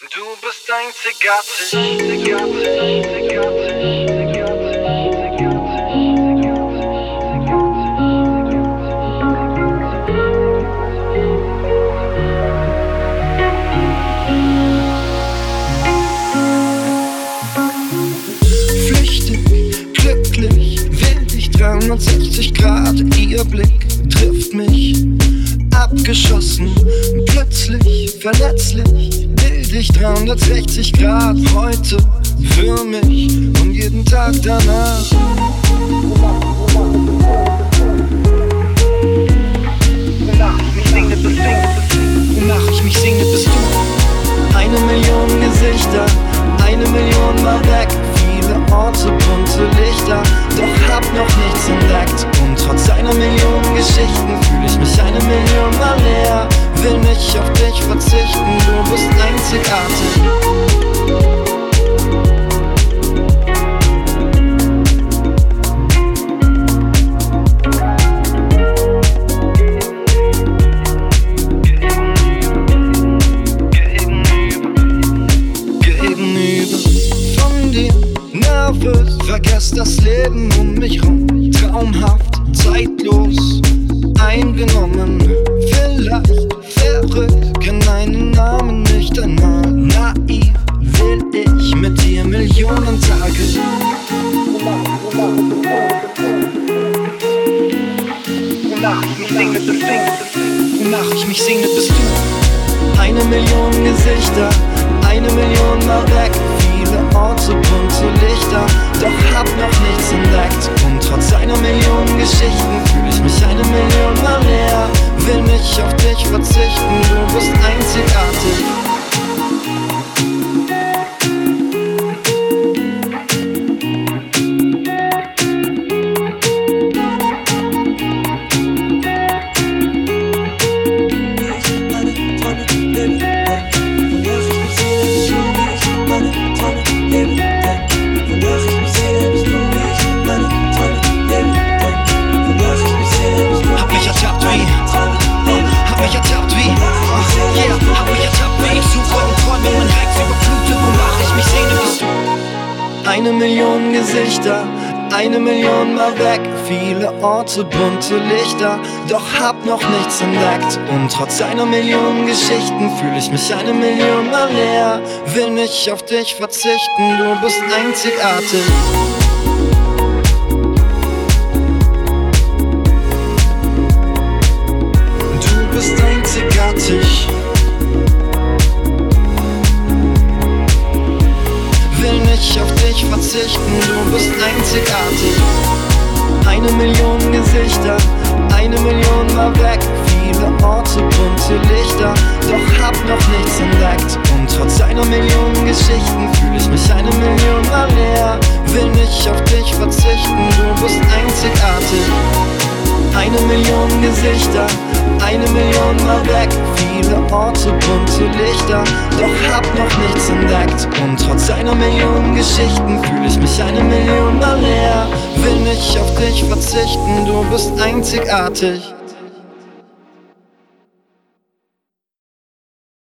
Du bist einzigartig, Flüchtig, glücklich, willig, 360 Grad, ihr Blick trifft mich. Abgeschossen, plötzlich, verletzlich, willig, 360 Grad, heute, für mich und jeden Tag danach. Wonach ich mich sehne, bist du. 1 Million Gesichter, 1 Million Mal weg, viele Orte, bunte Lichter, doch hab noch nichts entdeckt. Und trotz 1 Million Geschichten fühle ich mich 1 Million Mal leer. Will nicht auf dich verzichten, du bist einzigartig. Vergess das Leben um mich rum, traumhaft, zeitlos, eingenommen, vielleicht verrückt, kenn deinen Namen nicht einmal, naiv will ich mit dir Millionen Tage. Wonach ich mich sehne, bist du. 1 Million Gesichter, 1 Million Mal weg, viele Orte, bunte Lichter, doch hab noch nichts entdeckt. Und trotz 1 Million Geschichten fühle ich mich 1 Million Mal leer. Will nicht auf dich verzichten, du bist einzigartig. Eine Million Gesichter, 1 Million Mal weg, viele Orte, bunte Lichter, doch hab noch nichts entdeckt. Und trotz 1 Million Geschichten fühle ich mich 1 Million Mal leer. Will nicht auf dich verzichten, du bist einzigartig. Du bist einzigartig. Auf dich verzichten, du bist einzigartig. 1 Million Gesichter, 1 Million Mal weg, viele Orte, bunte Lichter, doch hab noch nichts entdeckt. Und trotz 1 Million Geschichten fühle ich mich 1 Million Mal leer. Will nicht auf dich verzichten, du bist einzigartig. 1 Million Gesichter, 1 Million Mal weg, viele Orte, bunte Lichter, doch hab noch nichts entdeckt. Und trotz 1 Million Geschichten fühle ich mich 1 Million Mal leer. Will nicht auf dich verzichten, du bist einzigartig.